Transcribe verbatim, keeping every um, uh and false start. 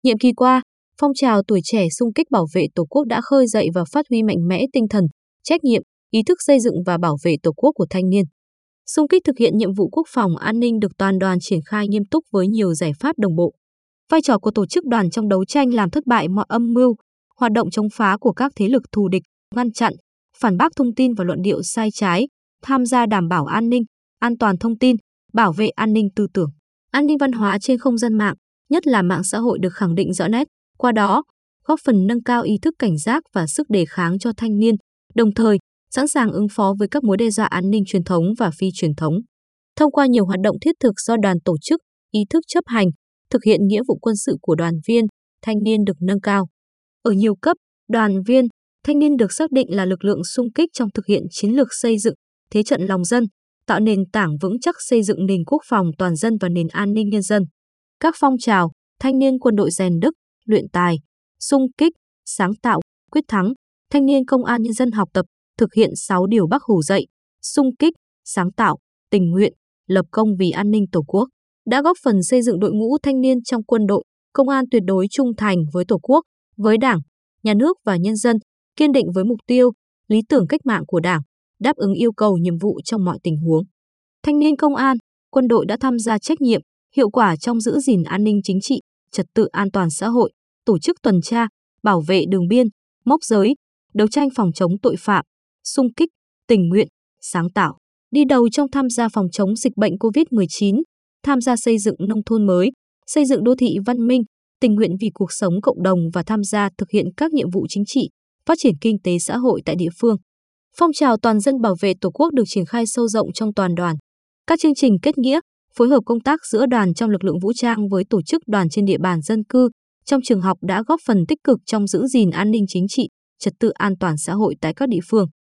Nhiệm kỳ qua, phong trào tuổi trẻ xung kích bảo vệ Tổ quốc đã khơi dậy và phát huy mạnh mẽ tinh thần, trách nhiệm, ý thức xây dựng và bảo vệ Tổ quốc của thanh niên. Xung kích thực hiện nhiệm vụ quốc phòng an ninh được toàn đoàn triển khai nghiêm túc với nhiều giải pháp đồng bộ. Vai trò của tổ chức đoàn trong đấu tranh làm thất bại mọi âm mưu, hoạt động chống phá của các thế lực thù địch, ngăn chặn, phản bác thông tin và luận điệu sai trái, tham gia đảm bảo an ninh, an toàn thông tin, bảo vệ an ninh tư tưởng, an ninh văn hóa trên không gian mạng, nhất là mạng xã hội được khẳng định rõ nét, qua đó góp phần nâng cao ý thức cảnh giác và sức đề kháng cho thanh niên, đồng thời sẵn sàng ứng phó với các mối đe dọa an ninh truyền thống và phi truyền thống. Thông qua nhiều hoạt động thiết thực do đoàn tổ chức, ý thức chấp hành, thực hiện nghĩa vụ quân sự của đoàn viên, thanh niên được nâng cao. Ở nhiều cấp, đoàn viên, thanh niên được xác định là lực lượng xung kích trong thực hiện chiến lược xây dựng thế trận lòng dân, tạo nền tảng vững chắc xây dựng nền quốc phòng toàn dân và nền an ninh nhân dân. Các phong trào, thanh niên quân đội rèn đức, luyện tài, xung kích, sáng tạo, quyết thắng, thanh niên công an nhân dân học tập, thực hiện sáu điều Bác Hồ dạy, xung kích, sáng tạo, tình nguyện, lập công vì an ninh Tổ quốc, đã góp phần xây dựng đội ngũ thanh niên trong quân đội, công an tuyệt đối trung thành với Tổ quốc, với Đảng, Nhà nước và nhân dân, kiên định với mục tiêu, lý tưởng cách mạng của Đảng, đáp ứng yêu cầu nhiệm vụ trong mọi tình huống. Thanh niên công an, quân đội đã tham gia trách nhiệm, hiệu quả trong giữ gìn an ninh chính trị, trật tự an toàn xã hội, tổ chức tuần tra, bảo vệ đường biên, mốc giới, đấu tranh phòng chống tội phạm, xung kích, tình nguyện, sáng tạo, đi đầu trong tham gia phòng chống dịch bệnh covid mười chín, tham gia xây dựng nông thôn mới, xây dựng đô thị văn minh, tình nguyện vì cuộc sống cộng đồng và tham gia thực hiện các nhiệm vụ chính trị, phát triển kinh tế xã hội tại địa phương. Phong trào toàn dân bảo vệ Tổ quốc được triển khai sâu rộng trong toàn đoàn. Các chương trình kết nghĩa, phối hợp công tác giữa đoàn trong lực lượng vũ trang với tổ chức đoàn trên địa bàn dân cư, trong trường học đã góp phần tích cực trong giữ gìn an ninh chính trị, trật tự an toàn xã hội tại các địa phương.